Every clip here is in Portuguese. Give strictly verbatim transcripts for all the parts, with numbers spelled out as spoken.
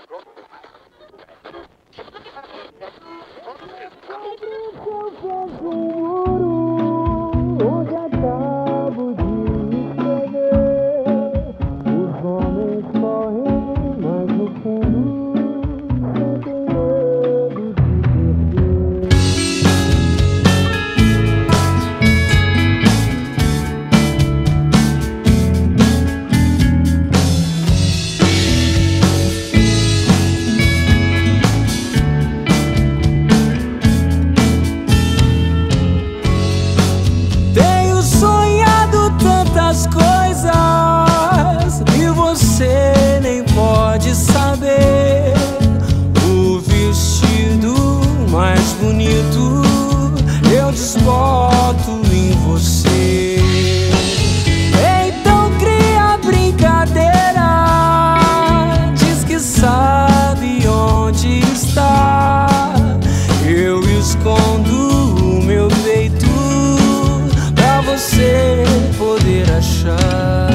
Onde acabo de escrever, os homens correm, mas no fundo sentem medo de coisas e você nem pode saber. O vestido mais bonito eu desboto em você. Então cria brincadeira, diz que sabe onde está. Eu escondo o meu peito pra você poder achar.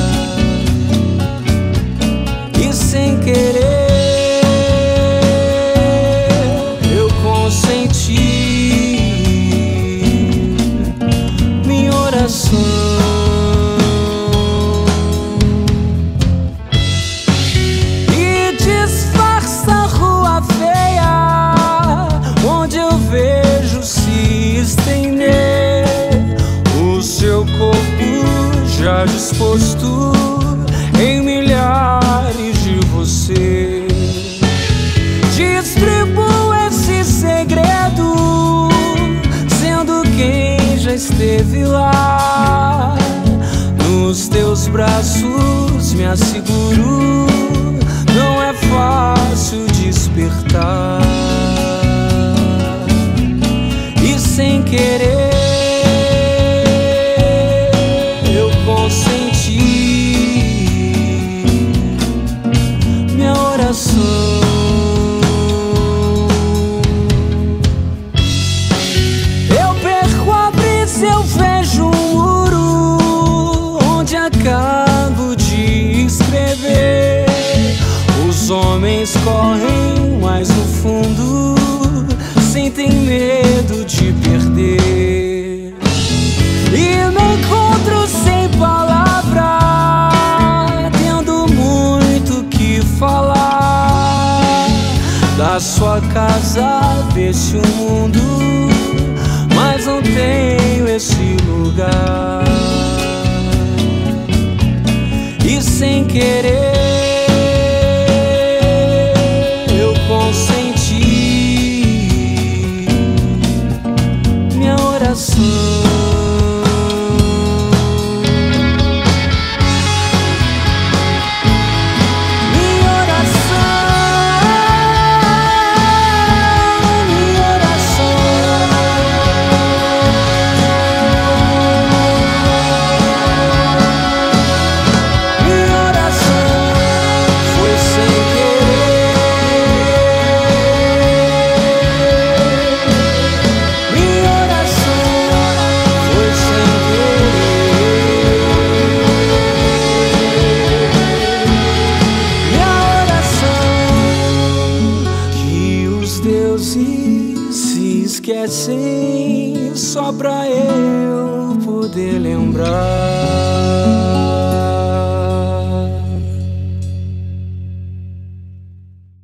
E sem querer eu consenti minha oração. E disfarça a rua feia onde eu vejo se estender o seu corpo já disposto em milhares de você. Distribua esse segredo, sendo quem já esteve lá. Nos teus braços me asseguro, não é fácil despertar. E sem querer eu perco a brisa, eu vejo um muro onde acabo de escrever. Os homens correm, mas no fundo sentem medo de perder. E me encontro sem palavra, tendo muito que falar da sua casa, desse mundo, mas não tenho esse lugar. E sem querer